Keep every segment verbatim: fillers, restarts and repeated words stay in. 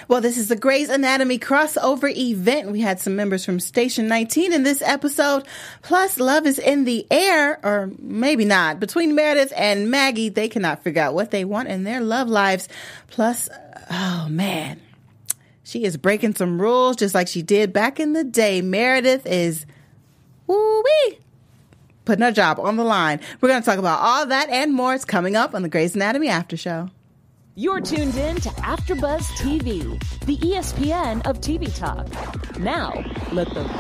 Well, this is the Grey's Anatomy crossover event. We had some members from Station nineteen in this episode. Plus, love is in the air, or maybe not. Between Meredith and Maggie, they cannot figure out what they want in their love lives. Plus, oh man, she is breaking some rules just like she did back in the day. Meredith is, woo-wee, putting her job on the line. We're going to talk about all that and more. It's coming up on the Grey's Anatomy After Show. You're tuned in to AfterBuzz T V, the E S P N of T V talk. Now, let the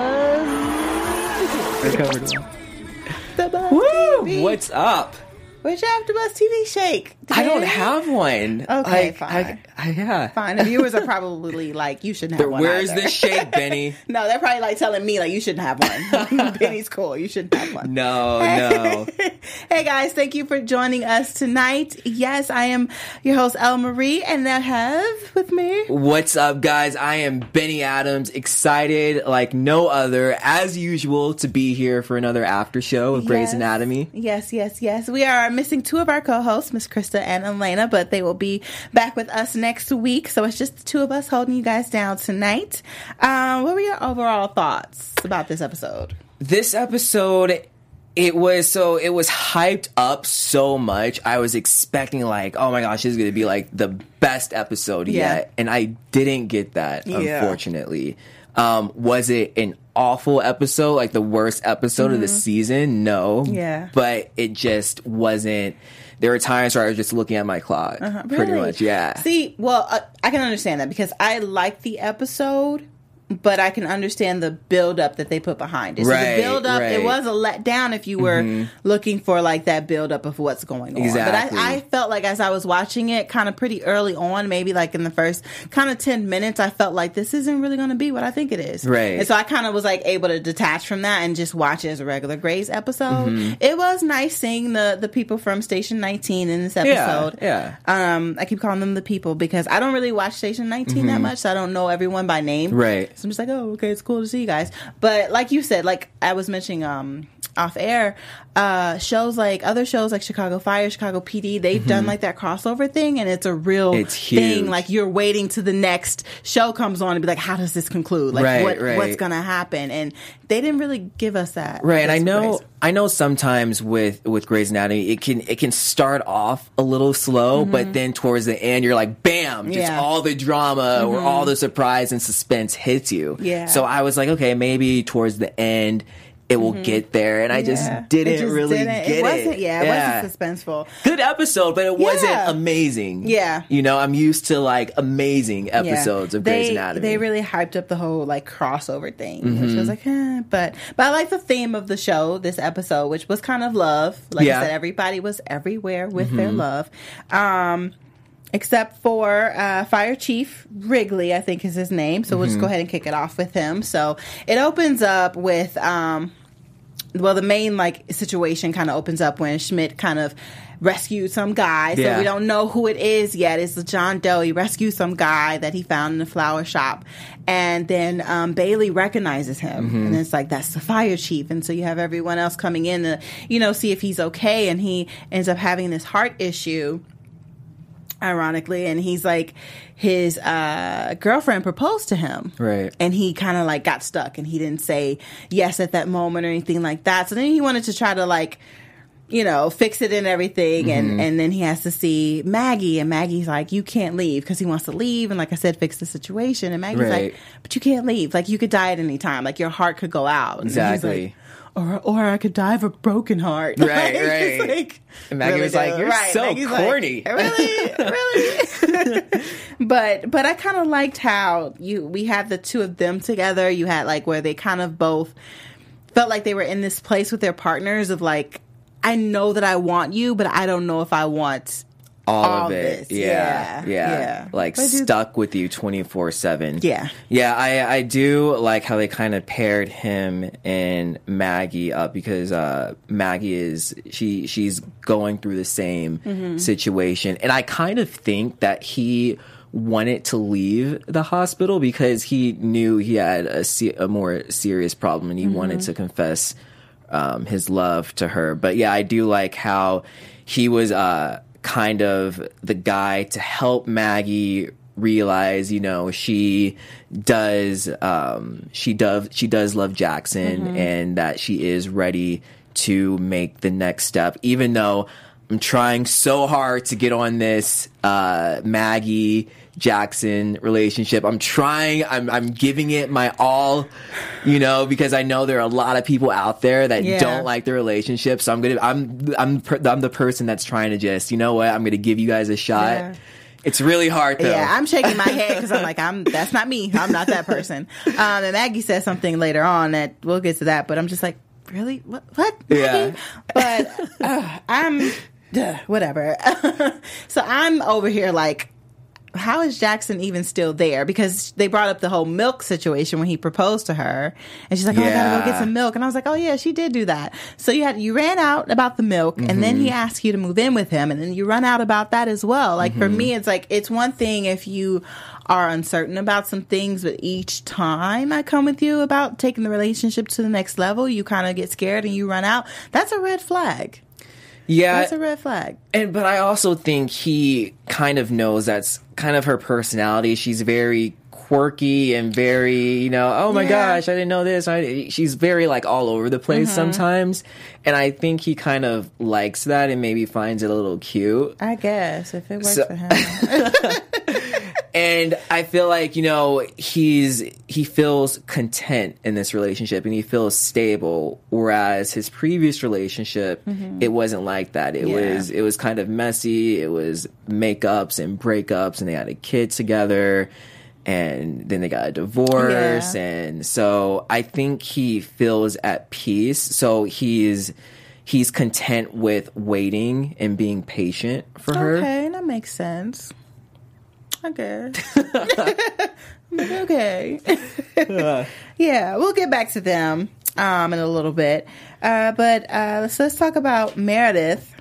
buzz begin. The Buzz Woo! T V. What's up? Where's your AfterBuzz T V shake? I don't Today? have one. Okay, Like, fine. I, I, yeah. Fine. The viewers are probably like, you shouldn't have one. Where's either. the shake, Benny? No, they're probably like telling me like you shouldn't have one. Benny's cool. You shouldn't have one. No, no. Hey guys, thank you for joining us tonight. Yes, I am your host Elle Marie, and I have with me. What's up, guys? I am Benny Adams, excited like no other, as usual, to be here for another after show of Grey's Yes. Anatomy. Yes, yes, yes. We are missing two of our co-hosts, Miss Krista and Elena, but they will be back with us next week. So it's just the two of us holding you guys down tonight. Um, what were your overall thoughts about this episode? This episode, it was so it was hyped up so much. I was expecting like, oh my gosh, this is going to be like the best episode Yeah. yet, and I didn't get that. Yeah. Unfortunately, um, was it an awful episode, like the worst episode Mm-hmm. of the season? No, Yeah. but it just wasn't. There were times where I was just looking at my clock, Uh-huh. pretty Really? much. Yeah. See, well, uh, I can understand that because I like the episode, but I can understand the build up that they put behind it. So Right, the build up, it right. was a letdown if you were looking for like that build up of what's going on. Exactly. But I, I felt like as I was watching it kind of pretty early on, maybe like in the first kind of ten minutes, I felt like this isn't really going to be what I think it is. Right. And so I kind of was like able to detach from that and just watch it as a regular Grey's episode. It was nice seeing the, the people from Station nineteen in this episode. yeah. Um, I keep calling them the people because I don't really watch Station nineteen that much, so I don't know everyone by name. Right. So I'm just like, oh, okay, it's cool to see you guys. But like you said, like I was mentioning um, off air, uh, shows like other shows like Chicago Fire, Chicago P D, they've done like that crossover thing, and it's a real It's thing. huge. Like you're waiting to the next show comes on and be like, how does this conclude? Like Right, what right. what's gonna happen? And they didn't really give us that. Right, and I That's know crazy. I know sometimes with with Grey's Anatomy it can it can start off a little slow, but then towards the end you're like bam, just Mm-hmm. Yeah. all the drama or all the surprise and suspense hits you. Yeah. So I was like, okay, maybe towards the end it will get there, and I just Yeah. didn't It just really didn't. get it. Wasn't, yeah, it wasn't suspenseful. Good episode, but it wasn't Yeah. amazing. Yeah. You know, I'm used to like amazing episodes of Grey's they, Anatomy. They really hyped up the whole like crossover thing, which Mm-hmm. was like, eh. but but I like the theme of the show, this episode, which was kind of love. Like Yeah. I said, everybody was everywhere with their love, um, except for uh, Fire Chief Wrigley, I think is his name. So we'll just go ahead and kick it off with him. So it opens up with. Um, Well, the main like situation kind of opens up when Schmidt kind of rescued some guy. So Yeah. we don't know who it is yet. It's John Doe. He rescued some guy that he found in the flower shop, and then um, Bailey recognizes him, Mm-hmm. and it's like that's the fire chief. And so you have everyone else coming in to you know see if he's okay, and he ends up having this heart issue. Ironically, and he's like, his uh, girlfriend proposed to him, Right. And he kind of like got stuck, and he didn't say yes at that moment or anything like that. So then he wanted to try to like, you know, fix it and everything, and and then he has to see Maggie, and Maggie's like, you can't leave because he wants to leave, and like I said, fix the situation, and Maggie's Right. like, but you can't leave, like you could die at any time, like your heart could go out, and he's Exactly. like, or or I could die of a broken heart, Right, Like, it's right. like, And Maggie really was like, does. "You're Right, so Maggie's like, corny." really, really. but but I kind of liked how you we had the two of them together. You had like where they kind of both felt like they were in this place with their partners of like, I know that I want you, but I don't know if I want all, all of it. this. Yeah, Yeah, yeah. yeah. Like But dude- stuck with you twenty-four seven. Yeah. Yeah, I, I do like how they kind of paired him and Maggie up because uh, Maggie is, she she's going through the same Mm-hmm. situation. And I kind of think that he wanted to leave the hospital because he knew he had a, se- a more serious problem and he Mm-hmm. wanted to confess um, his love to her. But yeah, I do like how he was uh, kind of the guy to help Maggie realize, you know, she does, um, she does, she does love Jackson, mm-hmm. and that she is ready to make the next step, even though I'm trying so hard to get on this, uh, Maggie Jackson relationship. I'm trying, I'm, I'm giving it my all, you know, because I know there are a lot of people out there that yeah. don't like the relationship. So I'm going to, I'm, I'm, I'm the person that's trying to just, you know what, I'm going to give you guys a shot. Yeah. It's really hard, though. Yeah, I'm shaking my head because I'm like, I'm. That's not me. I'm not that person. Um, and Maggie says something later on that we'll get to that, but I'm just like, really? What? What? Yeah. But uh, I'm, duh, whatever. So I'm over here like, how is Jackson even still there? Because they brought up the whole milk situation when he proposed to her, and she's like, "Oh, yeah. I gotta go get some milk." And I was like, "Oh yeah, she did do that." So you had you ran out about the milk, mm-hmm. and then he asked you to move in with him, and then you run out about that as well. Like mm-hmm. for me, it's like it's one thing if you are uncertain about some things, but each time I come with you about taking the relationship to the next level, you kind of get scared and you run out. That's a red flag. Yeah, that's a red flag. And but I also think he kind of knows that's kind of her personality. She's very quirky and very, you know, oh my yeah. gosh, I didn't know this. I, she's very like all over the place mm-hmm. sometimes, and I think he kind of likes that and maybe finds it a little cute. I guess if it works so, for him. And I feel like, you know, he's he feels content in this relationship and he feels stable, whereas his previous relationship, mm-hmm. it wasn't like that. It yeah. was it was kind of messy. It was makeups and breakups, and they had a kid together, and then they got a divorce. Yeah. And so I think he feels at peace. So he's he's content with waiting and being patient for her. Okay, that makes sense. I guess. Okay. Yeah, we'll get back to them um, in a little bit. Uh, but uh, let's, let's talk about Meredith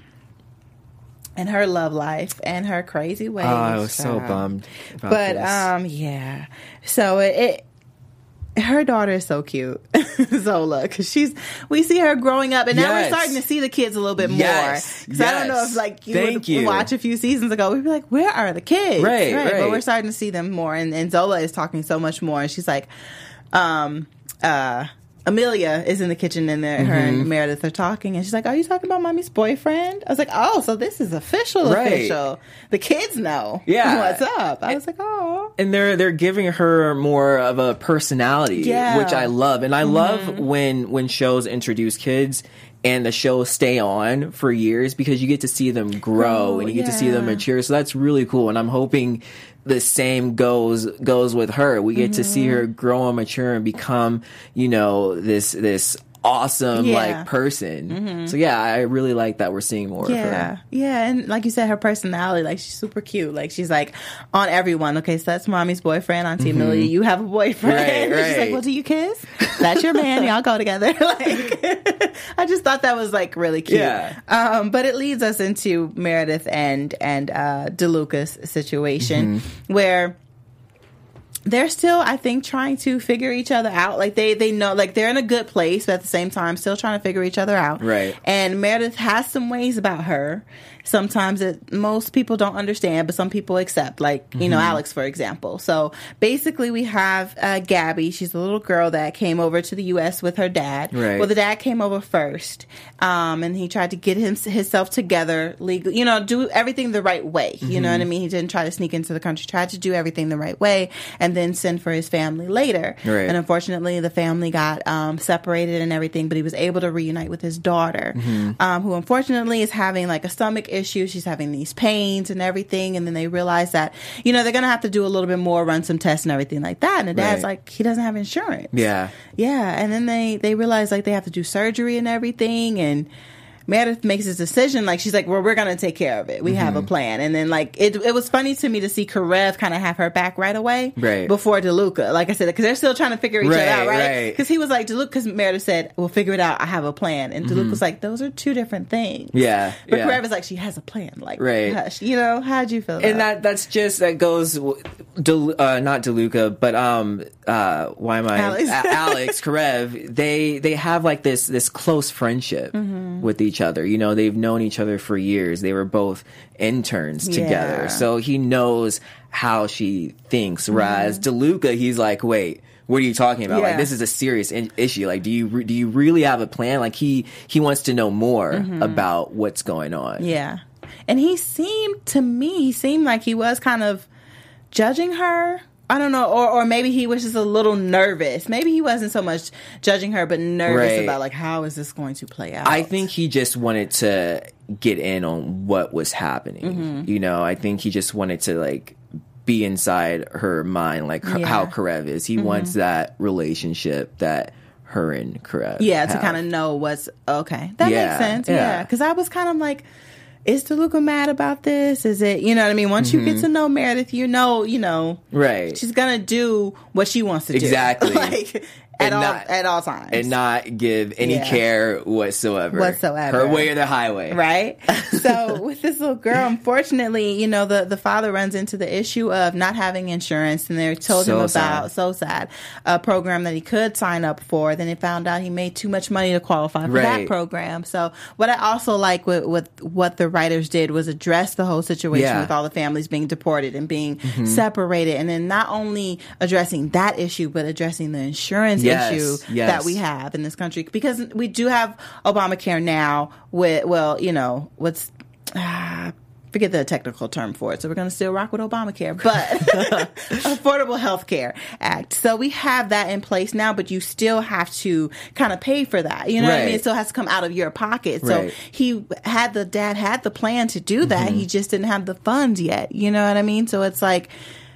and her love life and her crazy ways. Oh, I was so uh, bummed about but, this. um, yeah. So it... it her daughter is so cute, Zola, because she's we see her growing up, and now yes. we're starting to see the kids a little bit yes. more. Because yes. I don't know if like you Thank would you. watch a few seasons ago, we'd be like, "Where are the kids?" Right, right. But we're starting to see them more, and, and Zola is talking so much more, and she's like, um, uh. Amelia is in the kitchen, and mm-hmm. her and Meredith are talking, and she's like, "Are you talking about mommy's boyfriend?" I was like, "Oh, so this is official, right. official." The kids know, yeah, what's up. I was like, "Oh," and they're they're giving her more of a personality, yeah. which I love, and I mm-hmm. love when when shows introduce kids and the shows stay on for years because you get to see them grow oh, and you get yeah. to see them mature. So that's really cool, and I'm hoping the same goes goes with her. We get mm-hmm. to see her grow and mature and become, you know, this this awesome yeah. like person. Mm-hmm. So yeah, I really like that we're seeing more yeah. of her. Yeah, and like you said, her personality, like she's super cute. Like she's like on everyone. Okay, so that's mommy's boyfriend, Auntie mm-hmm. Amelia. You have a boyfriend. Right, right. She's like, well, do you kiss? That's your man. Y'all go together. Like, I just thought that was like really cute. Yeah. Um, but it leads us into Meredith and and uh, DeLuca's situation mm-hmm. where they're still, I think, trying to figure each other out. Like, they, they know, like, they're in a good place, but at the same time, still trying to figure each other out. Right. And Meredith has some ways about her. Sometimes that most people don't understand, but some people accept. Like, you mm-hmm. know, Alex, for example. So, basically, we have uh, Gabby. She's a little girl that came over to the U S with her dad. Right. Well, the dad came over first, um, and he tried to get him, himself together legally. You know, do everything the right way. You mm-hmm. know what I mean? He didn't try to sneak into the country. Tried to do everything the right way, and then send for his family later. Right. And unfortunately, the family got um, separated and everything, but he was able to reunite with his daughter, mm-hmm. um, who unfortunately is having like a stomach issue. She's having these pains and everything, and then they realize that, you know, they're going to have to do a little bit more, run some tests and everything like that. And the dad's right. like, he doesn't have insurance. Yeah. Yeah. And then they, they realize like they have to do surgery and everything, and Meredith makes this decision, like, she's like, well, we're going to take care of it. We mm-hmm. have a plan. And then, like, it it was funny to me to see Karev kind of have her back right away. Right. Before DeLuca. Like I said, because they're still trying to figure each right, other out, right? Because right. he was like, DeLuca, because Meredith said, we'll figure it out. I have a plan. And mm-hmm. DeLuca was like, those are two different things. Yeah. But yeah. Karev is like, she has a plan. Like, right. hush. You know, how'd you feel about And that that's just, that goes, Del, uh, not DeLuca, but, um, uh, why am I? Alex. Alex, Karev, they, they have, like, this, this close friendship. Mm-hmm. with each other. You know, they've known each other for years. They were both interns together. Yeah. So he knows how she thinks. Whereas DeLuca, he's like, wait, what are you talking about? Yeah. Like, this is a serious in- issue. Like, do you re- do you really have a plan? Like, he he wants to know more about what's going on. Yeah. And he seemed, to me, he seemed like he was kind of judging her. I don't know. Or or maybe he was just a little nervous. Maybe he wasn't so much judging her, but nervous Right. about, like, how is this going to play out? I think he just wanted to get in on what was happening. Mm-hmm. You know, I think he just wanted to, like, be inside her mind, like her, Yeah. how Karev is. He wants that relationship that her and Karev Yeah, to have. kind of know what's okay. That Yeah, makes sense. yeah. Yeah, because I was kind of like, is DeLuca mad about this? Is it, you know what I mean? Once you get to know Meredith, you know, you know, Right. she's gonna do what she wants to do. Exactly. like at And all not- at all times, and not give any Yeah. care whatsoever. Whatsoever. Her way or the highway. right? So with this little girl, unfortunately, you know, the, the father runs into the issue of not having insurance, and they told So him about, sad. so sad, a program that he could sign up for. Then they found out he made too much money to qualify for that Right. program. So what I also like with, with what the writers did was address the whole situation Yeah. with all the families being deported and being Mm-hmm. separated, and then not only addressing that issue, but addressing the insurance Yes, issue yes. that we have in this country, because we do have Obamacare now with, well, you know, what's, ah, forget the technical term for it. So we're going to still rock with Obamacare, but Affordable Health Care Act. So we have that in place now, but you still have to kind of pay for that. You know what I mean? Right. It still has to come out of your pocket. So Right. he had, the dad had the plan to do that. Mm-hmm. He just didn't have the funds yet. You know what I mean? So it's like,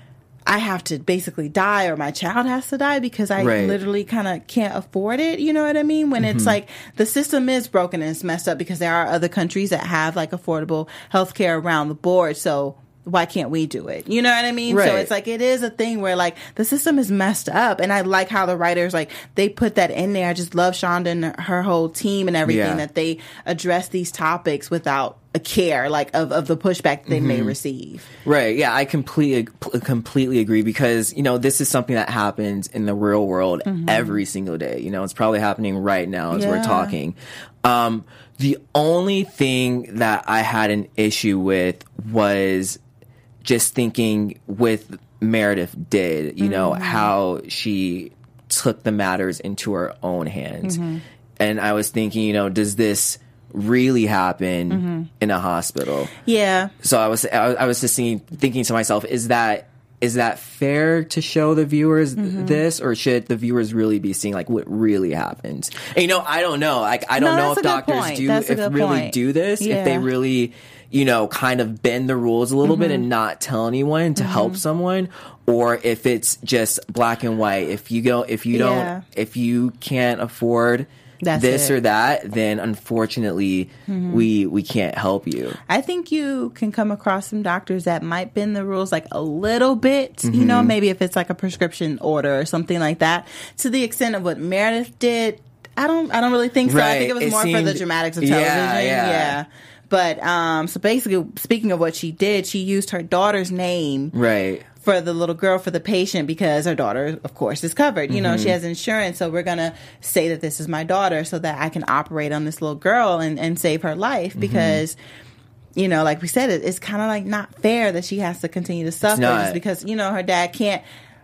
I have to basically die, or my child has to die, because I Right. literally kind of can't afford it. You know what I mean? When Mm-hmm. it's like the system is broken and it's messed up, because there are other countries that have like affordable health care around the board. So why can't we do it? You know what I mean? So Right. it's like, it is a thing where like the system is messed up. And I like how the writers, like, they put that in there. I just love Shonda and her whole team and everything, Yeah. that they address these topics without a care, like, of, of the pushback that they may Mm-hmm. receive. Right. Yeah, I completely completely agree, because, you know, this is something that happens in the real world every single day. You know, it's probably happening right now as we're Yeah. talking. Um, the only thing that I had an issue with was just thinking with Meredith did, you know, how she took the matters into her own hands. And I was thinking, you know, does this really happen in a hospital? Yeah. So I was I was, I was just thinking, thinking to myself, is that is that fair to show the viewers Mm-hmm. this, or should the viewers really be seeing like what really happens? And, you know, I don't know. Like, I don't No, know that's if a good doctors point. do That's a if good really point. do this, if they Yeah. really, you know, kind of bend the rules a little bit Mm-hmm. and not tell anyone to help someone, or if it's just black and white. If you go, if you don't, Yeah. if you can't afford That's this it. or that, then unfortunately we we can't help you. I think you can come across some doctors that might bend the rules like a little bit, you know, maybe if it's like a prescription order or something like that, to the extent of what Meredith did. I don't, I don't really think so. I Right. think it was It more for the seemed- dramatics of Yeah, television. yeah. But, um, so basically, speaking of what she did, she used her daughter's name Right. for the little girl, for the patient, because her daughter, of course, is covered. You know, Mm-hmm. she has insurance, so we're going to say that this is my daughter so that I can operate on this little girl and, and save her Mm-hmm. life, because, you know, like we said, it, it's kind of like not fair that she has to continue to suffer not. just because, you know, her dad can't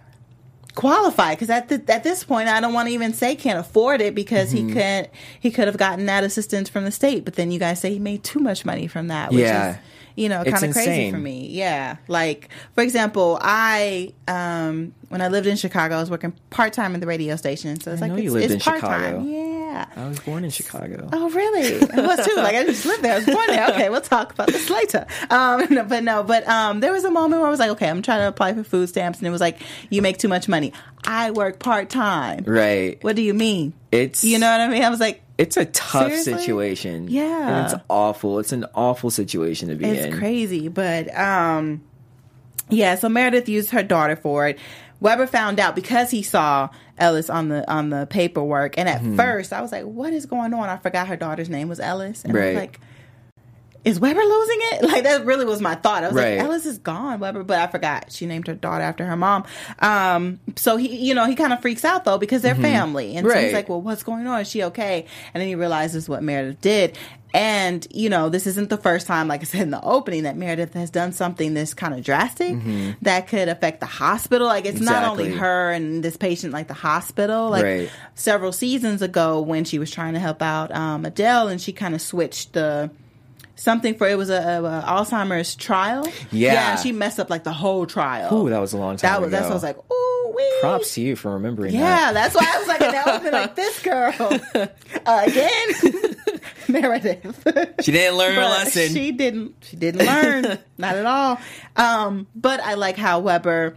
qualify, because at the, at this point I don't want to even say can't afford it, because Mm-hmm. he couldn't he could have gotten that assistance from the state, but then you guys say he made too much money from that, which Yeah. is, you know, It's kind of crazy insane. for me. Yeah. Like, for example, I, um, when I lived in Chicago, I was working part-time at the radio station. So it's I like, know it's, you lived it's in part-time. Chicago. Yeah. I was born in Chicago. Oh, really? I was too. Like, I just lived there. I was born there. Okay, we'll talk about this later. Um, no, but no, but um, there was a moment where I was like, okay, I'm trying to apply for food stamps, and it was like, you make too much money. I work part-time. Right. What do you mean? It's You know what I mean? I was like, it's a tough Seriously? situation. Yeah. And it's awful. It's an awful situation to be it's in. crazy. But um, yeah, so Meredith used her daughter for it. Weber found out because he saw Ellis on the on the paperwork, and at Mm-hmm. first I was like, "What is going on?" I forgot her daughter's name was Ellis, and I Right. was like, is Weber losing it? Like, that really was my thought. I was Right. like, Ellis is gone, Weber, but I forgot she named her daughter after her mom. Um, so he, you know, he kind of freaks out though because they're family, and so he's Right. like, well, what's going on? Is she okay? And then he realizes what Meredith did. And, you know, this isn't the first time, like I said in the opening, that Meredith has done something this kind of drastic that could affect the hospital. Like, it's not only Exactly. her and this patient, like the hospital. Like, Right. several seasons ago when she was trying to help out um, Adele, and she kind of switched the something for, it was a, a, a Alzheimer's trial. Yeah. and she messed up like the whole trial. Ooh, that was a long time That was, ago. that's what I was like, ooh, wee. Props to you for remembering Yeah, that. that's why I was like, in that opening, like, this girl uh, again, Meredith. She didn't learn her But lesson. She didn't. She didn't learn. Not at all. Um, but I like how Weber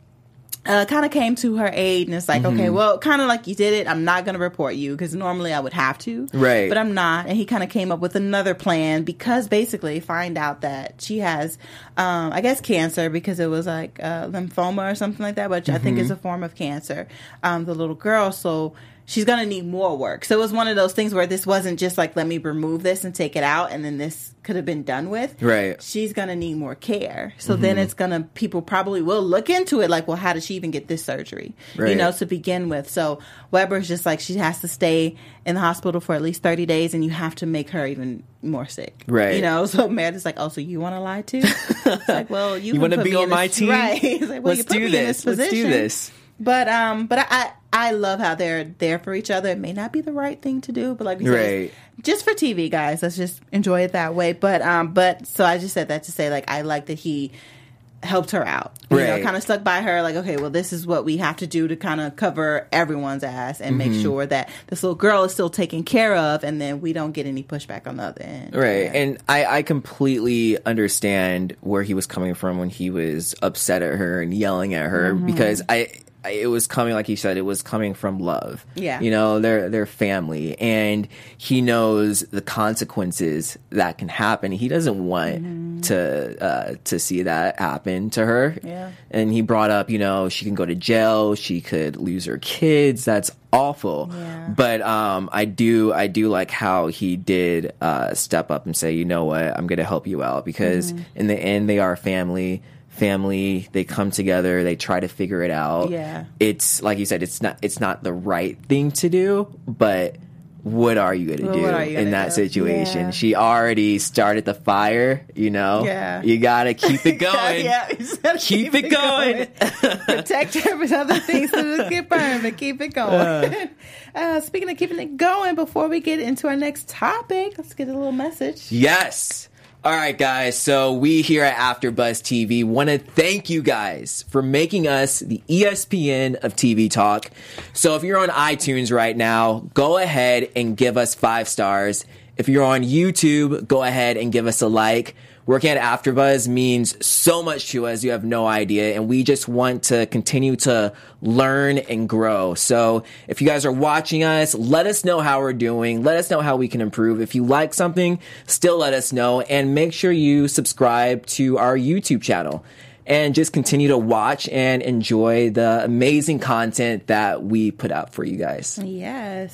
uh, kind of came to her aid, and it's like, Mm-hmm. okay, well, kind of like you did it. I'm not going to report you because normally I would have to, Right. But I'm not. And he kind of came up with another plan because basically find out that she has, um, I guess, cancer because it was like uh, lymphoma or something like that, which I think Mm-hmm. is a form of cancer. Um, the little girl, so. She's going to need more work. So it was one of those things where this wasn't just like, let me remove this and take it out, and then this could have been done with. Right. She's going to need more care. So then it's going to, people probably will look into it like, well, how did she even get this surgery? You Right. know, to begin with. So Weber's just like, she has to stay in the hospital for at least thirty days, and you have to make her even more sick. Right. You know, so Meredith's like, oh, so you want to lie too? It's like, well, you, You want wanna to be on my team? Right. He's like, well, Let's you put do me in this. this Let's do position. this. But um, but I I love how they're there for each other. It may not be the right thing to do, but like we said, Right. it's just for T V, guys. Let's just enjoy it that way. But um, but so I just said that to say, like, I like that he helped her out. You know, Right. kind of stuck by her. Like, okay, well, this is what we have to do to kind of cover everyone's ass and Mm-hmm. make sure that this little girl is still taken care of, and then we don't get any pushback on the other end. Right. Yeah. And I, I completely understand where he was coming from when he was upset at her and yelling at her Mm-hmm. because I, I it was coming, like you said, it was coming from love. Yeah. You know, they're they're family, and he knows the consequences that can happen. He doesn't want to uh, to see that happen to her. Yeah. And he brought up, you know, she can go to jail, she could lose her kids. That's awful. Yeah. But um, I do I do like how he did uh, step up and say, you know what, I'm going to help you out because in the end they are family. Family, they come together, they try to figure it out. Yeah. It's like you said, it's not it's not the right thing to do, but what are you going to Well, do what are you in gonna that do? situation? Yeah. She already started the fire, you know. Yeah. You got to keep it going. yeah, you just gotta Keep it going. Protect every other thing so it get burned, but keep it going. Uh, speaking of keeping it going, before we get into our next topic, let's get a little message. Yes. All right, guys. So we here at AfterBuzz T V want to thank you guys for making us the E S P N of T V talk. So if you're on iTunes right now, go ahead and give us five stars. If you're on YouTube, go ahead and give us a like. Working at AfterBuzz means so much to us, you have no idea, and we just want to continue to learn and grow. So if you guys are watching us, let us know how we're doing. Let us know how we can improve. If you like something, still let us know, and make sure you subscribe to our YouTube channel. And just continue to watch and enjoy the amazing content that we put out for you guys. Yes.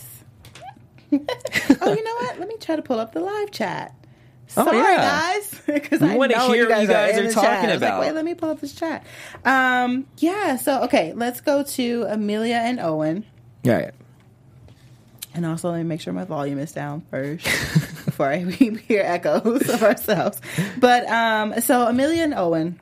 Oh, you know what? Let me try to pull up the live chat. Oh, Sorry, yeah. guys, because We I wanna know hear what you guys in are the talking chat. I was like, about. wait, let me pull up this chat. Um, yeah. So, okay, let's go to Amelia and Owen. All right. And also, let me make sure my volume is down first before I we hear echoes of ourselves. But um, so Amelia and Owen,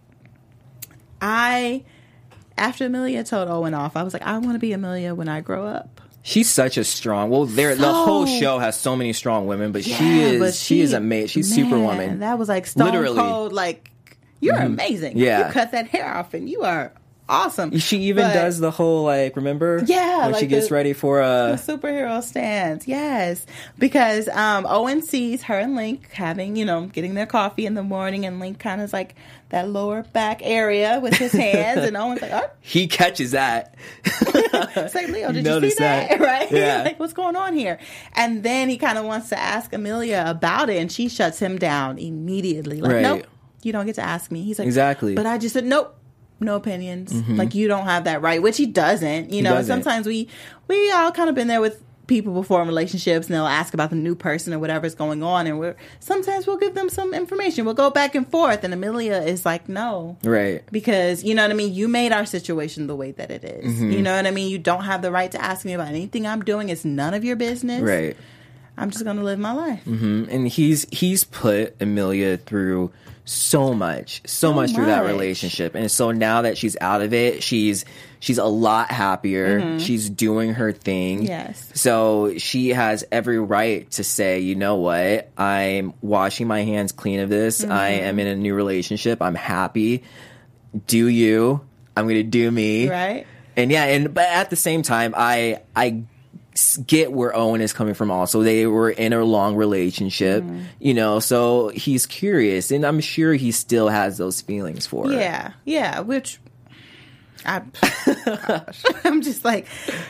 I after Amelia told Owen off, I was like, I want to be Amelia when I grow up. She's such a strong. Well, there the So- whole show has so many strong women, but she Yeah, is but she, is amazing. She's man, superwoman. That was like stone Literally. cold. Like you're amazing. Yeah. you cut that hair off, and you are awesome. She even But- does the whole like remember Yeah, when like she gets the- ready for The a superhero stands, yes, because um, Owen sees her and Link having, you know, getting their coffee in the morning, and Link kind of is like that lower back area with his hands, and Owen's like, oh, he catches that. it's like, Leo, did you see Notice that? that. Right? Yeah. Like, what's going on here? And then he kind of wants to ask Amelia about it, and she shuts him down immediately. Like, Right. nope, you don't get to ask me. He's like, Exactly. But I just said, nope. No opinions. Like, you don't have that right, which he doesn't. You know, doesn't. sometimes we we all kind of been there with people before in relationships, and they'll ask about the new person or whatever's going on, and we're sometimes we'll give them some information. We'll go back and forth, and Amelia is like, no, right, because you know what I mean. You made our situation the way that it is. Mm-hmm. You know what I mean. You don't have the right to ask me about anything I'm doing. It's none of your business. Right. I'm just gonna live my life. Mm-hmm. And he's he's put Amelia through so much, so, so much through that relationship, and so now that she's out of it, she's she's a lot happier. Mm-hmm. She's doing her thing. Yes. So she has every right to say, you know what, I'm washing my hands clean of this. Mm-hmm. I am in a new relationship. I'm happy. Do you? I'm gonna do me. Right. And yeah, and but at the same time, I I. get where Owen is coming from also. They were in a long relationship, mm. you know, so he's curious, and I'm sure he still has those feelings for her. Yeah, yeah, which I, gosh, I'm just like,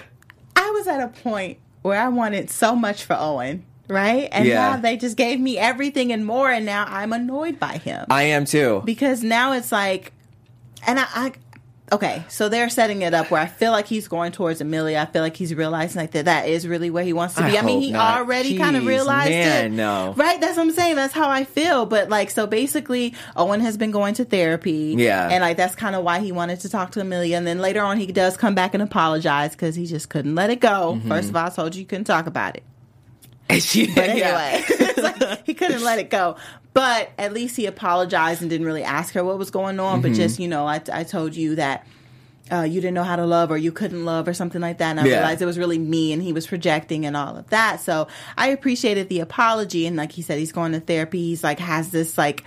I was at a point where I wanted so much for Owen, right? And yeah. now they just gave me everything and more, and now I'm annoyed by him. I am too. Because now it's like, and I, I okay, so they're setting it up where I feel like he's going towards Amelia. I feel like he's realizing like that that is really where he wants to be. I, I mean, he not. already Jeez, kind of realized man, it. No. Right? That's what I'm saying. That's how I feel. But like, so basically, Owen has been going to therapy. Yeah. And like, that's kind of why he wanted to talk to Amelia. And then later on, he does come back and apologize because he just couldn't let it go. Mm-hmm. First of all, I told you you couldn't talk about it. She, but anyway, like, he couldn't let it go. But at least he apologized and didn't really ask her what was going on. Mm-hmm. But just, you know, I, I told you that Uh, you didn't know how to love, or you couldn't love, or something like that. And I yeah. realized it was really me, and he was projecting and all of that. So I appreciated the apology. And like he said, he's going to therapy. He's like, has this like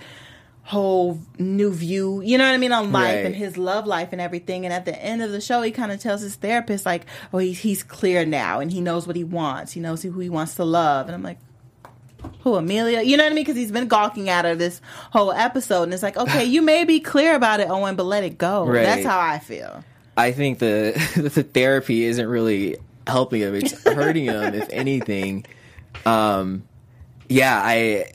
whole new view, you know what I mean, on life right. and his love life and everything. And at the end of the show, he kind of tells his therapist like, oh, he's, he's clear now, and he knows what he wants. He knows who he wants to love. And I'm like, who, Amelia? You know what I mean? Because he's been gawking at her this whole episode. And it's like, okay, you may be clear about it, Owen, but let it go. Right. That's how I feel. I think the the therapy isn't really helping him. It's hurting him, if anything. Um, yeah, I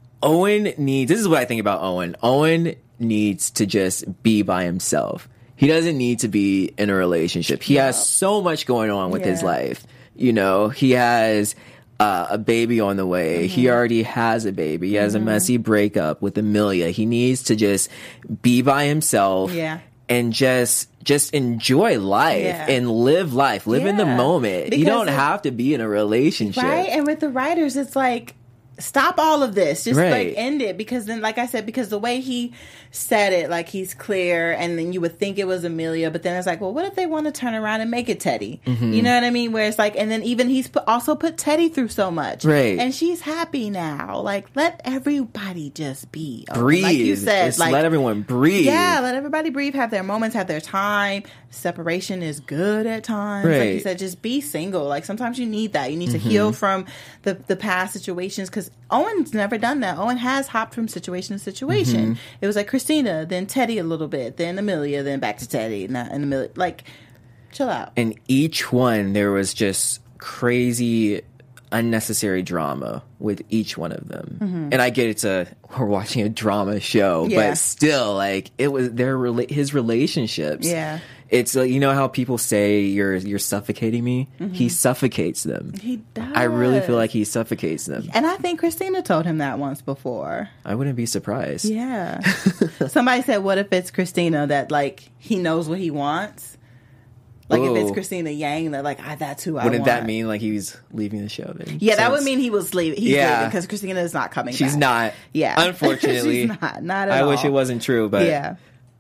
Owen needs. This is what I think about Owen. Owen needs to just be by himself. He doesn't need to be in a relationship. He yeah. has so much going on with yeah. his life. You know, he has uh, a baby on the way. Mm-hmm. He already has a baby. He has mm-hmm. a messy breakup with Amelia. He needs to just be by himself. Yeah. And just just enjoy life yeah. and live life. Live yeah. in the moment. Because you don't it, have to be in a relationship. Right? And with the writers, it's like, stop all of this. Just right. like end it. Because then, like I said, because the way he said it, like he's clear, and then you would think it was Amelia, but then it's like, well, what if they want to turn around and make it Teddy? Mm-hmm. You know what I mean? Where it's like, and then even he's put, also put Teddy through so much. Right. And she's happy now. Like, let everybody just be. Breathe. Like you said. Just like, let everyone breathe. Yeah, let everybody breathe, have their moments, have their time. Separation is good at times. Right. Like you said, just be single. Like sometimes you need that. You need mm-hmm. to heal from the, the past situations, because Owen's never done that. Owen has hopped from situation to situation. Mm-hmm. It was like Christina, then Teddy a little bit, then Amelia, then back to Teddy, and, and Amelia. Like, chill out. And each one, there was just crazy, unnecessary drama with each one of them. Mm-hmm. And I get it's a we're watching a drama show, yeah. but still, like it was their rela- his relationships. Yeah. It's like, you know how people say you're you're suffocating me? Mm-hmm. He suffocates them. He does. I really feel like he suffocates them. And I think Christina told him that once before. I wouldn't be surprised. Yeah. Somebody said, what if it's Christina that, like, he knows what he wants? Like, Ooh. if it's Christina Yang, that, like, ah, that's who I Wouldn't want. that mean, like, he's leaving the show then? Yeah, Since, that would mean he was leaving. He's yeah. leaving because Christina is not coming She's back. not. Yeah. Unfortunately. She's not. Not at I all. wish it wasn't true, but... Yeah.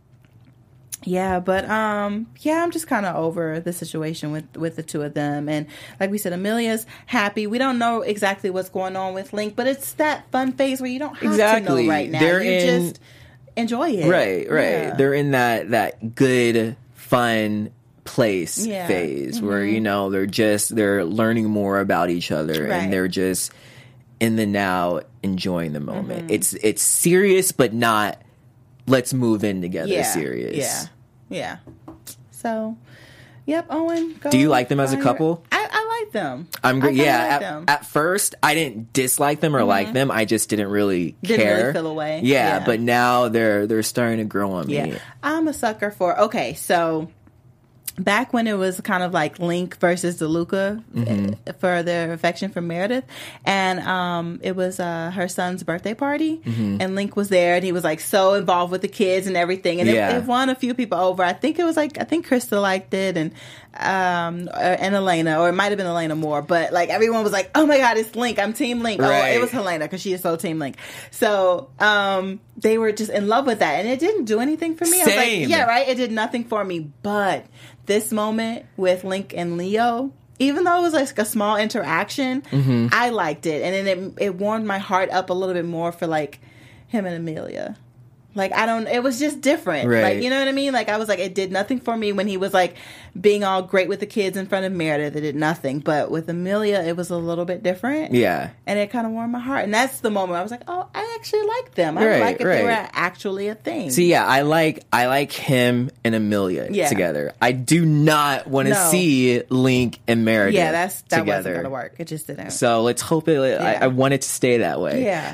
Yeah, but um, yeah, I'm just kind of over the situation with, with the two of them. And like we said, Amelia's happy. We don't know exactly what's going on with Link, but it's that fun phase where you don't have exactly. to know right now. They're you in, just enjoy it. Right, right. Yeah. They're in that, that good, fun place yeah. phase mm-hmm. where, you know, they're just, they're learning more about each other right. and they're just in the now enjoying the moment. Mm-hmm. It's, it's serious, but not... let's move in together yeah, serious. Yeah. Yeah. So, yep, Owen. Go Do you like them as a couple? I, I like them. I'm great. Yeah. Like At, them. at first, I didn't dislike them or mm-hmm. like them. I just didn't really didn't care. really feel away. Yeah, yeah, but now they're they're starting to grow on yeah. me. I'm a sucker for. Okay, so back when it was kind of like Link versus DeLuca mm-hmm. for their affection for Meredith, and um, it was uh, her son's birthday party, mm-hmm. and Link was there, and he was like so involved with the kids and everything, and yeah. it, it won a few people over. I think it was like I think Krista liked it, and um, and Elena, or it might have been Elena Moore, but like everyone was like, "Oh my God, it's Link! I'm Team Link." Right. Oh, it was Helena because she is so Team Link. So um, they were just in love with that, and it didn't do anything for me. Same. I was like, "Yeah, right." It did nothing for me, but this moment with Link and Leo, even though it was like a small interaction, mm-hmm. I liked it. And then it, it warmed my heart up a little bit more for like him and Amelia. Like, I don't, it was just different. Right. Like, you know what I mean? Like, I was like, it did nothing for me when he was like being all great with the kids in front of Meredith. It did nothing. But with Amelia, it was a little bit different. Yeah. And it kind of warmed my heart. And that's the moment I was like, oh, I actually like them. I right, like if right. they were actually a thing. See, yeah, I like, I like him and Amelia yeah. together. I do not want to no. see Link and Meredith yeah, that's, that together. wasn't going to work. It just didn't. So let's hope it, yeah. I, I want it to stay that way. Yeah.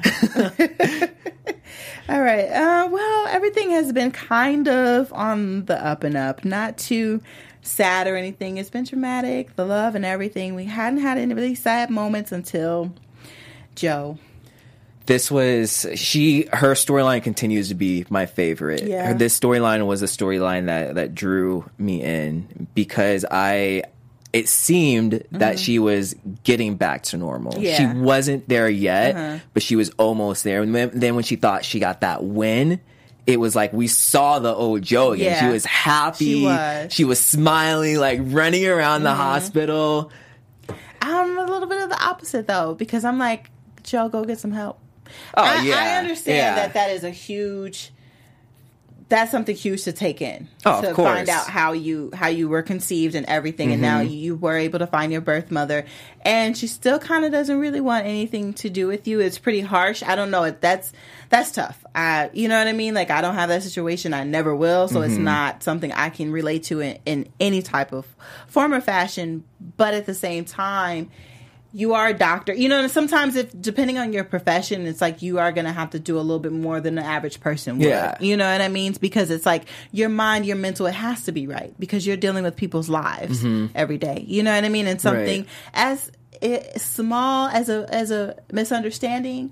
All right. Uh, well, everything has been kind of on the up and up. Not too sad or anything. It's been dramatic, the love and everything. We hadn't had any really sad moments until Joe. This was, she, her storyline continues to be my favorite. Yeah. Her, this storyline was a storyline that, that drew me in because I, it seemed mm-hmm. that she was getting back to normal. Yeah. She wasn't there yet, uh-huh. but she was almost there. And then, then when she thought she got that win, it was like we saw the old Joe again. Yeah. She was happy. She was. She was smiling, like running around the mm-hmm. hospital. I'm a little bit of the opposite, though, because I'm like, Joe, go get some help. Oh, I, yeah. I understand yeah. that that is a huge... That's something huge to take in. Oh, to of course. find out how you how you were conceived and everything, mm-hmm. and now you were able to find your birth mother, and she still kind of doesn't really want anything to do with you. It's pretty harsh. I don't know. That's that's tough. I, you know what I mean? Like, I don't have that situation. I never will. So mm-hmm. it's not something I can relate to in, in any type of form or fashion. But at the same time, you are a doctor, you know, and sometimes if, depending on your profession, it's like you are going to have to do a little bit more than the average person would. Yeah. You know what I mean? Because it's like your mind, your mental, it has to be right because you're dealing with people's lives mm-hmm. every day. You know what I mean? And something right. as it, small as a, as a misunderstanding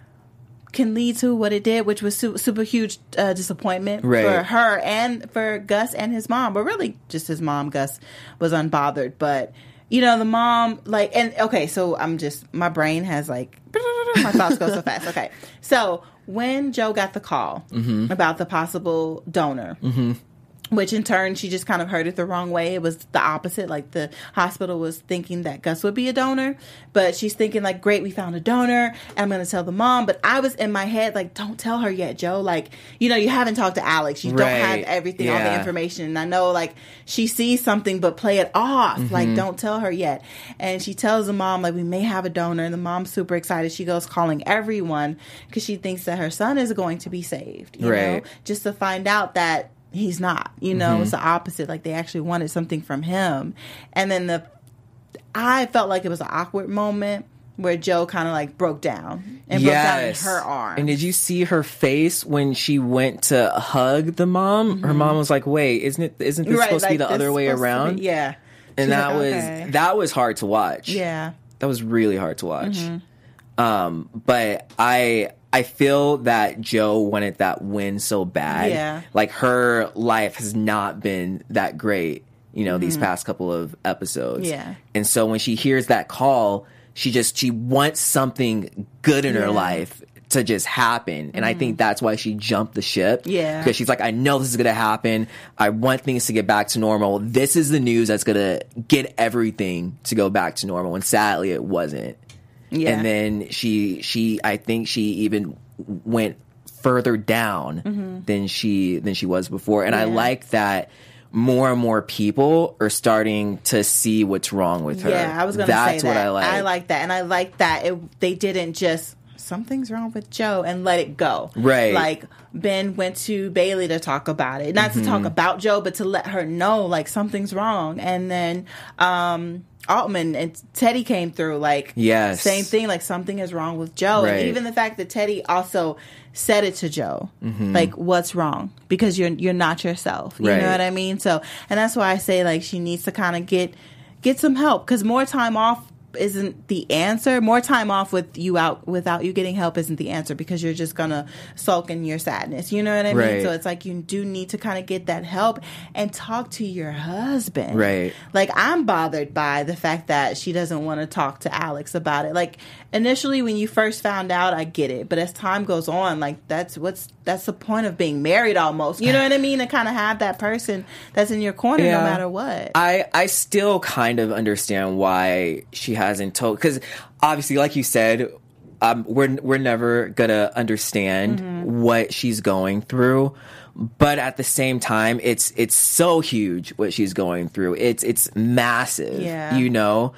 can lead to what it did, which was super, super huge uh, disappointment right. for her and for Gus and his mom, but really just his mom. Gus was unbothered, but you know, the mom, like, and okay, so I'm just, my brain has like, my thoughts go so fast. Okay. So when Joe got the call mm-hmm. about the possible donor, mm-hmm. which in turn, she just kind of heard it the wrong way. It was the opposite. Like, the hospital was thinking that Gus would be a donor, but she's thinking like, great, we found a donor, and I'm going to tell the mom. But I was in my head like, don't tell her yet, Joe. Like, you know, you haven't talked to Alex. You right. don't have everything, all yeah. the information. And I know, like, she sees something, but play it off. Mm-hmm. Like, don't tell her yet. And she tells the mom, like, we may have a donor. And the mom's super excited. She goes calling everyone because she thinks that her son is going to be saved, you right. know, just to find out that he's not, you know, mm-hmm. it's the opposite. Like, they actually wanted something from him. And then the, I felt like it was an awkward moment where Joe kind of like broke down and yes. broke down in her arms. And did you see her face when she went to hug the mom? Mm-hmm. Her mom was like, wait, isn't it, isn't this right, supposed like to be the other way around? Be, yeah. And She's that like, was, okay. that was hard to watch. Yeah. That was really hard to watch. Mm-hmm. Um, but I, I feel that Joe wanted that win so bad. Yeah. Like, her life has not been that great, you know, mm-hmm. these past couple of episodes. Yeah. And so when she hears that call, she just, she wants something good in yeah. her life to just happen. And mm-hmm. I think that's why she jumped the ship. Yeah. Because she's like, I know this is going to happen. I want things to get back to normal. This is the news that's going to get everything to go back to normal. And sadly, it wasn't. Yeah. And then she, she, I think she even went further down mm-hmm. than she, than she was before. And yeah. I like that more and more people are starting to see what's wrong with her. Yeah, I was going to say that. That's what I like. I like that. And I like that it, they didn't just something's wrong with Joe, and let it go. Right. Like, Ben went to Bailey to talk about it. Not mm-hmm. to talk about Joe, but to let her know, like, something's wrong. And then um, Altman and Teddy came through, like, yes. same thing, like, something is wrong with Joe. Right. And even the fact that Teddy also said it to Joe, mm-hmm. like, what's wrong? Because you're you're not yourself. You right. know what I mean? So, and that's why I say, like, she needs to kind of get get some help, because more time off isn't the answer. More time off with you out without you getting help isn't the answer, because you're just gonna sulk in your sadness. You know what I mean? Right. So it's like you do need to kind of get that help and talk to your husband. Right. Like, I'm bothered by the fact that she doesn't want to talk to Alex about it. Like, initially when you first found out, I get it, but as time goes on, like, that's what's that's the point of being married almost. You know what I mean? To kind of have that person that's in your corner yeah. no matter what. I I still kind of understand why she hasn't told, because obviously, like you said, um, we're we're never gonna understand mm-hmm. what she's going through. But at the same time, it's it's so huge what she's going through. It's it's massive, yeah. you know,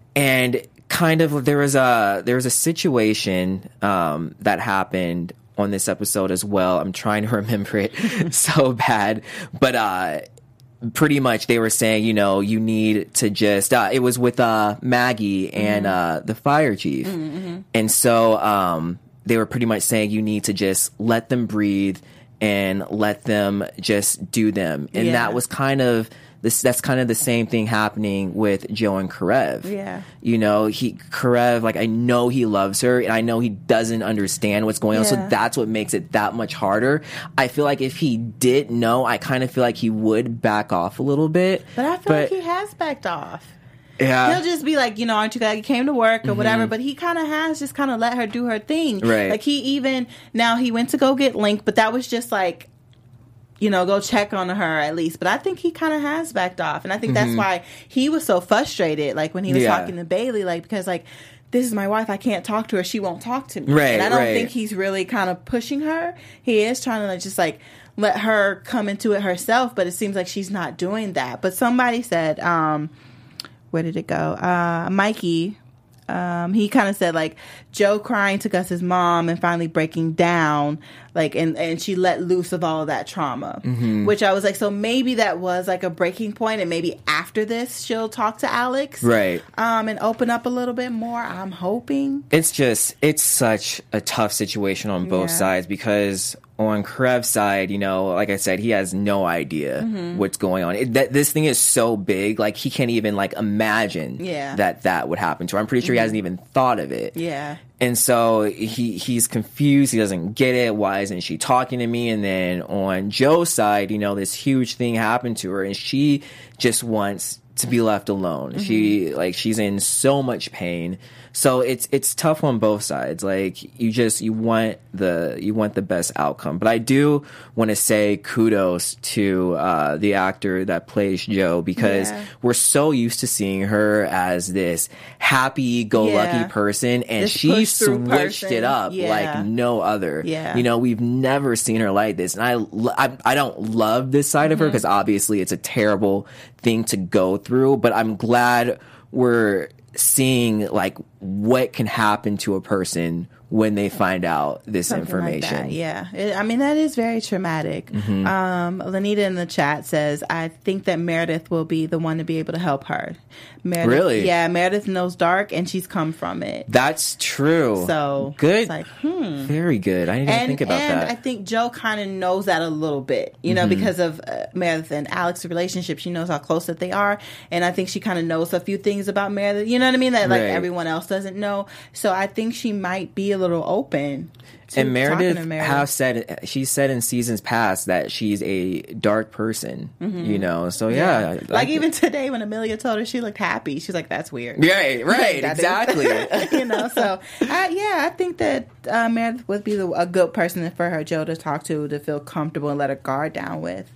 and kind of there was a there was a situation um, that happened on this episode as well. I'm trying to remember it so bad, but uh, pretty much they were saying, you know, you need to just. Uh, it was with uh, Maggie and mm-hmm. uh, the fire chief, mm-hmm. and so um, they were pretty much saying you need to just let them breathe and let them just do them, and yeah. that was kind of. This that's kind of the same thing happening with Joe and Karev. Yeah. You know, he Karev, like, I know he loves her and I know he doesn't understand what's going on. Yeah. So that's what makes it that much harder. I feel like if he did know, I kind of feel like he would back off a little bit. But I feel but, like he has backed off. Yeah. He'll just be like, you know, aren't you glad you came to work or mm-hmm. whatever? But he kind of has just kind of let her do her thing. Right. Like, he even, now he went to go get Link, but that was just like, you know, go check on her at least. But I think he kind of has backed off. And I think mm-hmm. that's why he was so frustrated, like, when he was yeah. talking to Bailey, like, because, like, this is my wife. I can't talk to her. She won't talk to me. Right, and I don't right. think he's really kind of pushing her. He is trying to, like, just, like, let her come into it herself. But it seems like she's not doing that. But somebody said, um, where did it go? Uh, Mikey... Um, he kind of said, like, Joe crying to Gus's mom and finally breaking down, like, and, and she let loose of all of that trauma, mm-hmm. which I was like, so maybe that was like a breaking point, and maybe after this she'll talk to Alex, right? Um, and open up a little bit more. I'm hoping. It's just it's such a tough situation on both yeah. sides, because on Karev's side, you know, like I said, he has no idea mm-hmm. what's going on. It, that this thing is so big, like, he can't even, like, imagine yeah. that that would happen to her. I'm pretty sure mm-hmm. he hasn't even thought of it. Yeah. And so he he's confused. He doesn't get it. Why isn't she talking to me? And then on Joe's side, you know, this huge thing happened to her, and she just wants to be left alone. Mm-hmm. She like she's in so much pain. So it's it's tough on both sides. Like, you just you want the you want the best outcome. But I do want to say kudos to uh, the actor that plays Joe, because yeah. we're so used to seeing her as this happy-go-lucky yeah. person, and this she switched person. it up yeah. like no other. Yeah. You know, we've never seen her like this, and I I, I don't love this side mm-hmm. of her, because obviously it's a terrible thing to go through. But I'm glad we're seeing, like, what can happen to a person when they find out this Something information. Like that, yeah. It, I mean, that is very traumatic. Mm-hmm. Um, Lanita in the chat says, I think that Meredith will be the one to be able to help her. Meredith, really? Yeah, Meredith knows dark, and she's come from it. That's true. So, good. It's like, hmm. Very good. I didn't and, even think about and that. I think Joe kind of knows that a little bit, you know, mm-hmm. because of uh, Meredith and Alex's relationship. She knows how close that they are, and I think she kind of knows a few things about Meredith, you know what I mean, that, like, right. everyone else doesn't know. So I think she might be a little open. And Meredith, Meredith has said, she said in seasons past that she's a dark person, mm-hmm. you know. So yeah, yeah. like, like even today when Amelia told her she looked happy, she's like, "That's weird." Right, right, exactly. you know, so I, yeah, I think that uh, Meredith would be the, a good person for her Joe to talk to, to feel comfortable and let her guard down with.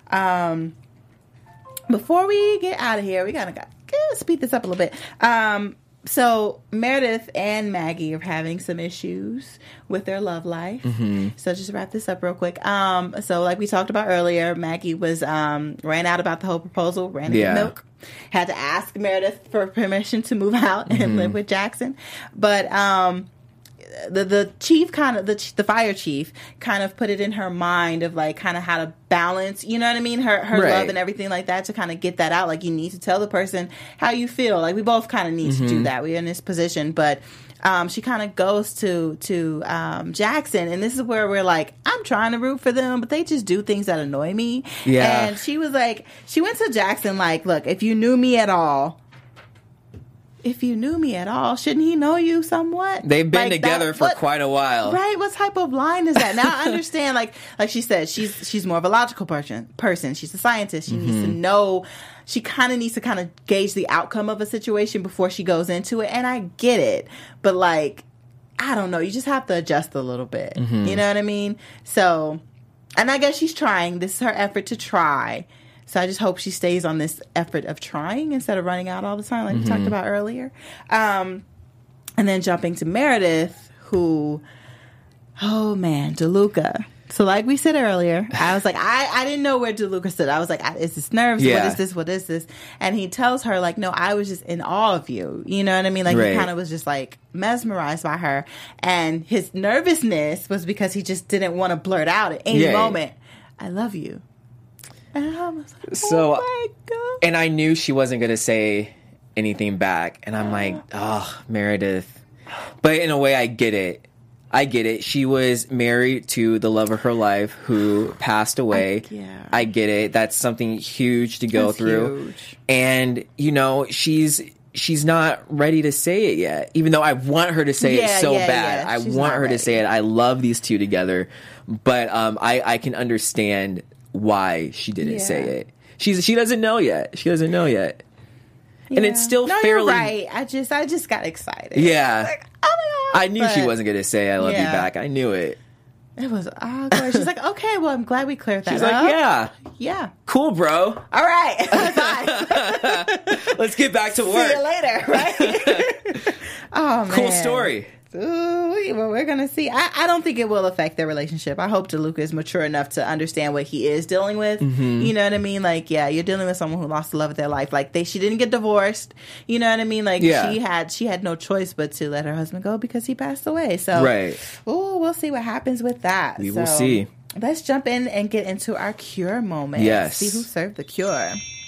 Um, before we get out of here, we gotta, gotta speed this up a little bit. Um, So Meredith and Maggie are having some issues with their love life. Mm-hmm. So just wrap this up real quick. Um, so like we talked about earlier, Maggie was um, ran out about the whole proposal, ran to yeah. get milk, had to ask Meredith for permission to move out and mm-hmm. live with Jackson. But um, the the chief kind of the the fire chief kind of put it in her mind of like kind of how to balance, you know what I mean, her her right. love and everything like that, to kind of get that out. Like, you need to tell the person how you feel. Like, we both kind of need mm-hmm. to do that. We're in this position, but um, she kind of goes to to um, Jackson, and this is where we're like, I'm trying to root for them, but they just do things that annoy me. Yeah, and she was like, she went to Jackson like, look, if you knew me at all. If you knew me at all, shouldn't he know you somewhat? They've been like together that, for what, quite a while. Right? What type of line is that? Now I understand, like like she said, she's she's more of a logical person. person. She's a scientist. She mm-hmm. needs to know, she kind of needs to kind of gauge the outcome of a situation before she goes into it. And I get it. But like, I don't know. You just have to adjust a little bit. Mm-hmm. You know what I mean? So, and I guess she's trying. This is her effort to try. So I just hope she stays on this effort of trying instead of running out all the time, like mm-hmm. we talked about earlier. Um, and then jumping to Meredith, who, oh man, DeLuca. So like we said earlier, I was like, I, I didn't know where DeLuca stood. I was like, is this nerves? Yeah. What is this? What is this? And he tells her like, no, I was just in awe of you. You know what I mean? Like right. he kind of was just like mesmerized by her. And his nervousness was because he just didn't want to blurt out at any yeah. moment, I love you. And I was like, oh so, my God. And I knew she wasn't going to say anything back. And I'm like, oh, Meredith. But in a way, I get it. I get it. She was married to the love of her life who passed away. I, yeah. I get it. That's something huge to go That's through. Huge. And, you know, she's she's not ready to say it yet. Even though I want her to say yeah, it so yeah, bad. yeah. I She's want her ready. to say it. I love these two together. But um, I, I can understand why she didn't yeah. say it. She's she doesn't know yet. She doesn't know yet. Yeah. And it's still no, fairly you're right. I just I just got excited. Yeah. Like, oh my God. I knew but, she wasn't gonna say I love yeah. you back. I knew it. It was awkward. She's like, okay, well, I'm glad we cleared that She's up. like, yeah. Yeah. Cool, bro. All right. Bye. Let's get back to work. See you later, right? Oh, man. Cool story. Ooh, well, we're gonna see. I, I don't think it will affect their relationship. I hope DeLuca is mature enough to understand what he is dealing with. Mm-hmm. You know what I mean? Like, yeah, you're dealing with someone who lost the love of their life. Like, they she didn't get divorced. You know what I mean? Like, yeah. she had she had no choice but to let her husband go because he passed away. So, right. Ooh, we'll see what happens with that. We so, will see. Let's jump in and get into our cure moment. Yes. See who served the cure.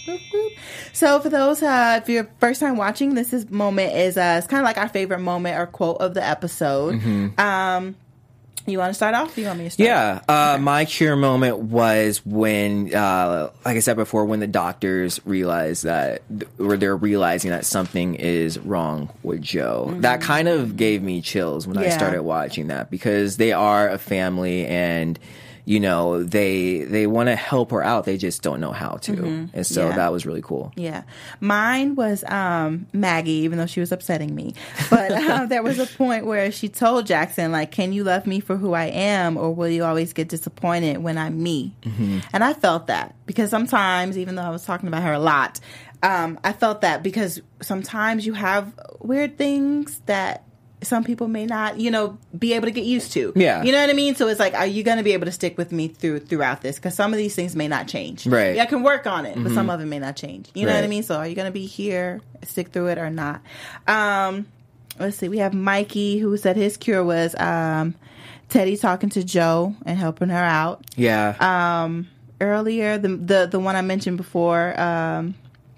So for those, uh, if you're first time watching, this is moment is uh, it's kind of like our favorite moment or quote of the episode. Mm-hmm. Um, you want to start off? Or you want me to start? Yeah, uh, okay. My cure moment was when, uh, like I said before, when the doctors realized that, or they're realizing that something is wrong with Joe. Mm-hmm. That kind of gave me chills when yeah. I started watching that because they are a family and. You know, they they want to help her out. They just don't know how to. Mm-hmm. And so yeah. that was really cool. Yeah. Mine was um, Maggie, even though she was upsetting me. But um, there was a point where she told Jackson, like, can you love me for who I am or will you always get disappointed when I'm me? Mm-hmm. And I felt that because sometimes, even though I was talking about her a lot, um, I felt that because sometimes you have weird things that some people may not, you know, be able to get used to. Yeah. You know what I mean? So it's like, are you going to be able to stick with me through throughout this? Because some of these things may not change. Right. Yeah, I can work on it, but mm-hmm. some of it may not change. You know right. what I mean? So are you going to be here, stick through it or not? Um, let's see. We have Mikey who said his cure was um, Teddy talking to Joe and helping her out. Yeah. Um, earlier, the, the, the one I mentioned before, um,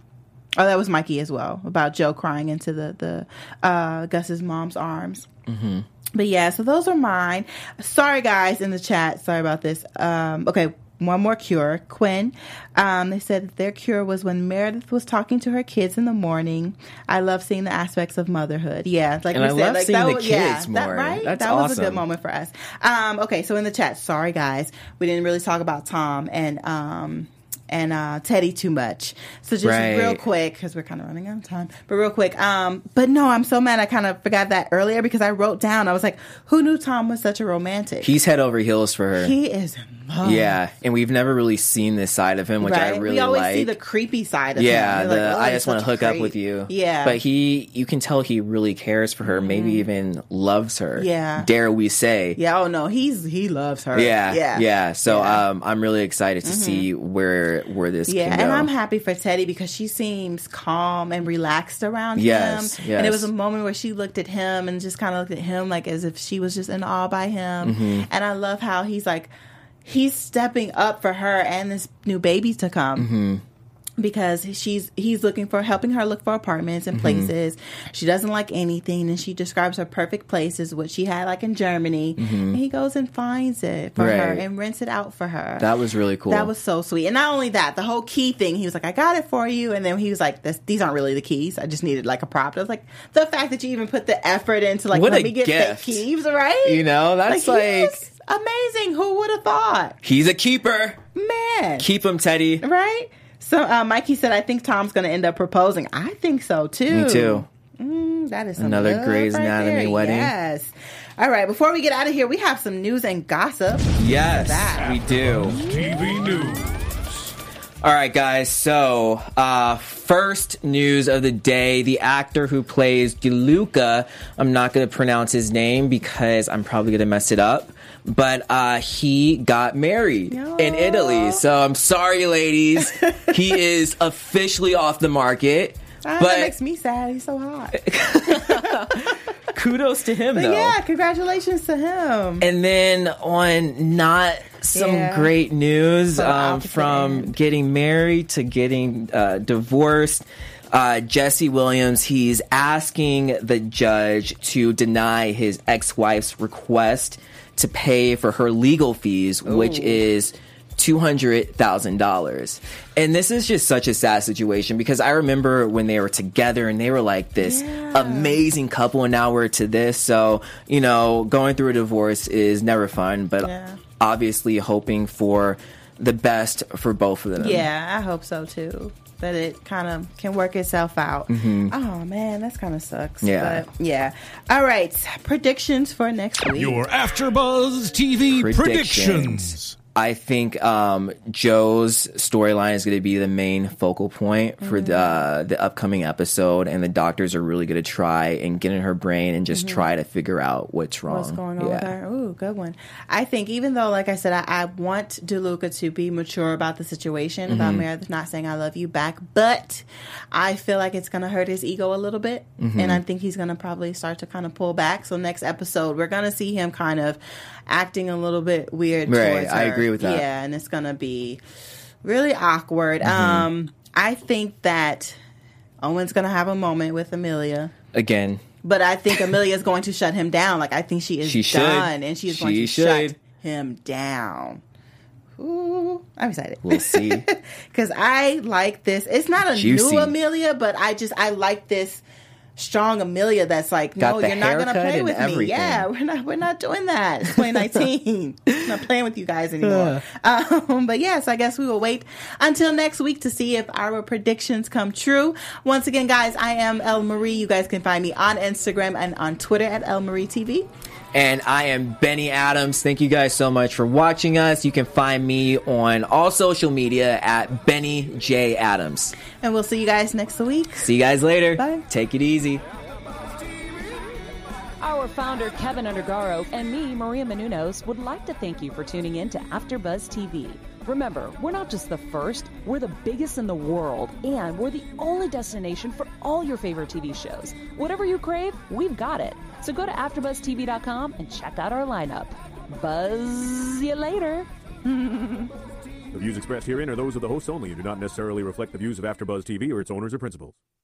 oh, that was Mikey as well, about Joe crying into the, the uh, Gus's mom's arms. Mm-hmm. But yeah, so those are mine. Sorry, guys, in the chat. Sorry about this. Um, okay, one more cure. Quinn, um, they said that their cure was when Meredith was talking to her kids in the morning. I love seeing the aspects of motherhood. Yeah, like and we I said, love like seeing that the was, kids yeah, more. That, right? That's that awesome. was a good moment for us. Um, okay, so in the chat, sorry, guys, we didn't really talk about Tom and um, and uh, Teddy too much. So just right. real quick, because we're kind of running out of time, but real quick. Um, but no, I'm so mad I kind of forgot that earlier because I wrote down, I was like, who knew Tom was such a romantic? He's head over heels for her. He is in love. Yeah, and we've never really seen this side of him, which right? I really We always like. see the creepy side of yeah, him. Yeah, like, oh, I just want to hook creep. up with you. Yeah. But he, you can tell he really cares for her, mm-hmm. maybe even loves her. Yeah. Dare we say. Yeah, oh no, he's he loves her. Yeah, yeah. Yeah, so yeah. Um, I'm really excited to mm-hmm. see where where where this yeah, can go. And I'm happy for Teddy because she seems calm and relaxed around yes, him. Yes. And there was a moment where she looked at him and just kind of looked at him like as if she was just in awe by him. Mm-hmm. And I love how he's like, he's stepping up for her and this new baby to come. Mm-hmm. Because she's he's looking for helping her look for apartments and places. Mm-hmm. She doesn't like anything, and she describes her perfect places, what she had like in Germany. Mm-hmm. And he goes and finds it for right. her and rents it out for her. That was really cool. That was so sweet. And not only that, the whole key thing. He was like, "I got it for you," and then he was like, this, "These aren't really the keys. I just needed like a prop." I was like, the fact that you even put the effort into like, what let a me get gift. the keys, right? You know, that's like. like amazing. Who would have thought? He's a keeper. Man. Keep him, Teddy. Right? So uh, Mikey said, I think Tom's going to end up proposing. I think so, too. Me too. Mm, that is some Another love Grey's right Anatomy there. wedding. Yes. All right. Before we get out of here, we have some news and gossip. Yes, we do. T V News. All right, guys. So, uh, first news of the day, the actor who plays DeLuca, I'm not going to pronounce his name because I'm probably going to mess it up, but uh, he got married Aww. in Italy. So I'm sorry, ladies. He is officially off the market. Ah, but that makes me sad. He's so hot. Kudos to him, But though. yeah, congratulations to him. And then on not some Yeah. great news, So um, opposite from end. getting married to getting uh, divorced, uh, Jesse Williams, he's asking the judge to deny his ex-wife's request to pay for her legal fees, Ooh. which is two hundred thousand dollars. And this is just such a sad situation because I remember when they were together and they were like this Yeah. amazing couple, and now we're to this. So, you know, going through a divorce is never fun, but Yeah. obviously hoping for the best for both of them. Yeah, I hope so too. That it kind of can work itself out. Mm-hmm. Oh man, that's kind of sucks. Yeah. But yeah. All right. Predictions for next week. Your AfterBuzz T V Predictions. predictions. I think um, Joe's storyline is going to be the main focal point for the uh, the upcoming episode, and the doctors are really going to try and get in her brain and just try to figure out what's wrong. What's going on yeah. with her? Ooh, good one. I think even though, like I said, I, I want DeLuca to be mature about the situation, Mm-hmm. about Meredith not saying I love you back, but I feel like it's going to hurt his ego a little bit, Mm-hmm. and I think he's going to probably start to kind of pull back. So next episode, we're going to see him kind of acting a little bit weird Right, towards her. I agree with that. Yeah, and it's going to be really awkward. Mm-hmm. Um, I think that Owen's going to have a moment with Amelia. Again, But I think Amelia is going to shut him down. Like, I think she is She should. done. And she is going She to should. shut him down. Ooh, I'm excited. we'll see. Because I like this. It's not a Juicy. new Amelia, but I just, I like this strong Amelia that's like, Got no, the you're not going to haircut play and with me. everything. Yeah, we're not, we're not doing that. It's twenty nineteen. I'm not playing with you guys anymore. um, but yes, I guess we will wait until next week to see if our predictions come true. Once again, guys, I am Elle Marie. You guys can find me on Instagram and on Twitter at Elle Marie T V. And I am Benny Adams. Thank you guys so much for watching us. You can find me on all social media at Benny J Adams. And we'll see you guys next week. See you guys later. Bye. Take it easy. Our founder, Kevin Undergaro, and me, Maria Menounos, would like to thank you for tuning in to AfterBuzz T V. Remember, we're not just the first, we're the biggest in the world, and we're the only destination for all your favorite T V shows. Whatever you crave, we've got it. So go to after buzz T V dot com and check out our lineup. Buzz you later. The views expressed herein are those of the hosts only and do not necessarily reflect the views of AfterBuzz T V or its owners or principals.